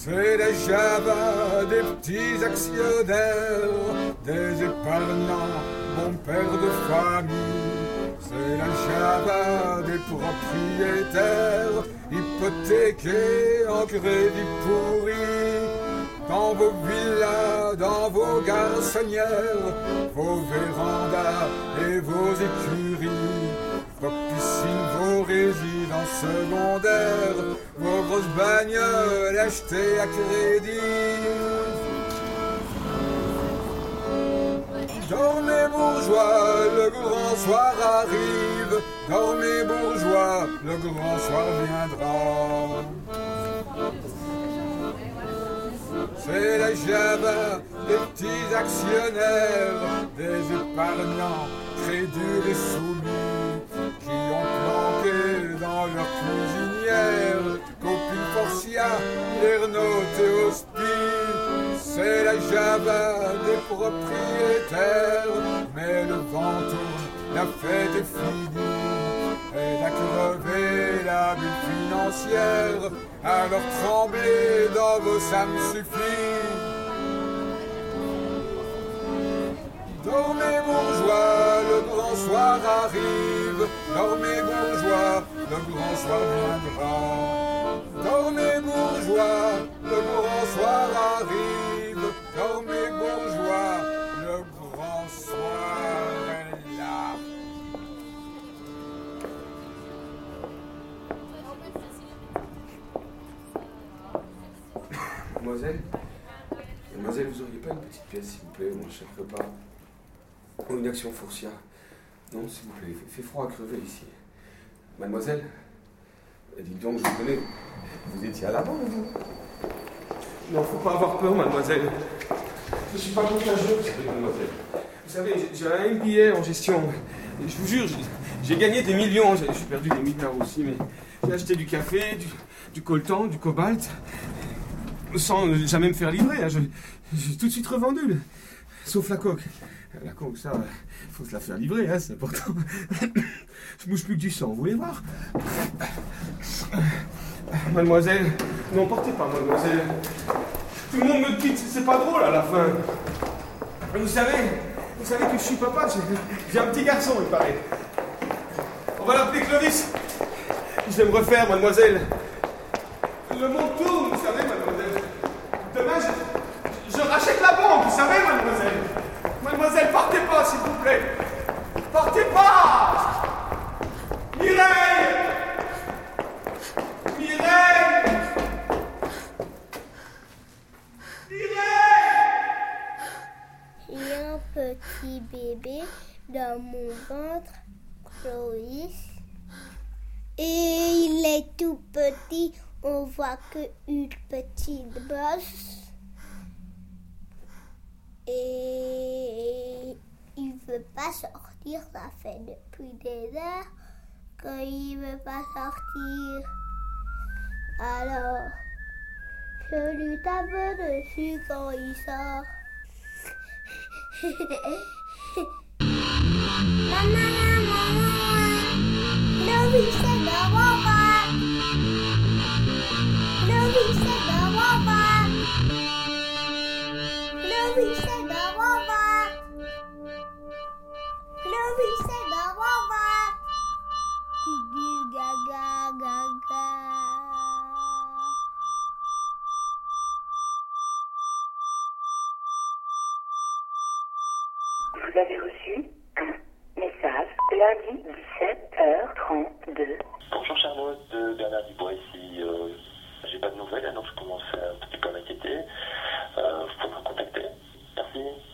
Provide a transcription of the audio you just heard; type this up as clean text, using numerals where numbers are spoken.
C'est la Java des petits actionnaires, des épargnants, bons pères de famille. C'est la Java des propriétaires, hypothéqués en crédit pourri. Dans vos villas, dans vos garçonnières, vos vérandas et vos écuries, vos piscines, vos résidences secondaires, vos grosses bagnoles achetées à crédit. Dormez bourgeois, le grand soir arrive. Dormez bourgeois, le grand soir viendra. C'est la Java des petits actionnaires, des épargnants, crédules et soumis, qui ont planqué dans leur cuisinière copine Forcia, Lernotte et Hospi. C'est la Java des propriétaires, mais le vent tourne, la fête est finie. Elle a crevé la bulle financière, alors tremblez dans vos ça me suffit. Dormez bourgeois, le grand soir arrive. Dormez bourgeois, le grand soir viendra. Dormez bourgeois, le grand soir arrive. Dormez bourgeois, le grand soir est là. Mademoiselle, vous auriez pas une petite pièce, s'il vous plaît, mon chèque repas? Ou une action Fourcia? Non, s'il vous plaît, il fait froid à crever ici. Mademoiselle? Dites donc, je vous connais. Vous étiez à la banque, vous? Non, faut pas avoir peur, mademoiselle. Je suis pas contagieux, vous savez, mademoiselle. Vous savez, j'ai un MBA en gestion. Et je vous jure, j'ai gagné des millions. J'ai perdu des milliards aussi, mais j'ai acheté du café, du coltan, du cobalt, sans jamais me faire livrer. Hein. J'ai tout de suite revendu, sauf la coque. La coque, ça, faut se la faire livrer, hein, c'est important. Je bouge plus que du sang, vous voulez voir? Mademoiselle, non, portez pas, mademoiselle. Tout le monde me quitte, c'est pas drôle à la fin. Vous savez que je suis papa, j'ai un petit garçon, il paraît. On va l'appeler Clovis. Je vais me refaire, mademoiselle. Le monde tourne, vous savez, mademoiselle. Demain, je rachète la banque, vous savez, mademoiselle. Mademoiselle, partez pas, s'il vous plaît. Partez pas! Mireille! Mireille! Mireille! Il y a un petit bébé dans mon ventre, Clovis. Et il est tout petit, on voit qu'une petite bosse. Et il veut pas sortir, ça fait depuis des heures qu'il veut pas sortir. Alors, je lui tape dessus quand il sort. Maman, Clovis est dans mon ventre. Clovis est dans mon ventre. Clovis est dans mon ventre. Clovis est dans mon ventre. Tu dis gaga, gaga. Vous avez reçu un message lundi 17h32. Bonjour Charlotte, Bernard Dubois ici. J'ai pas de nouvelles, alors je commence un petit peu à m'inquiéter. Vous pouvez me contacter. Merci.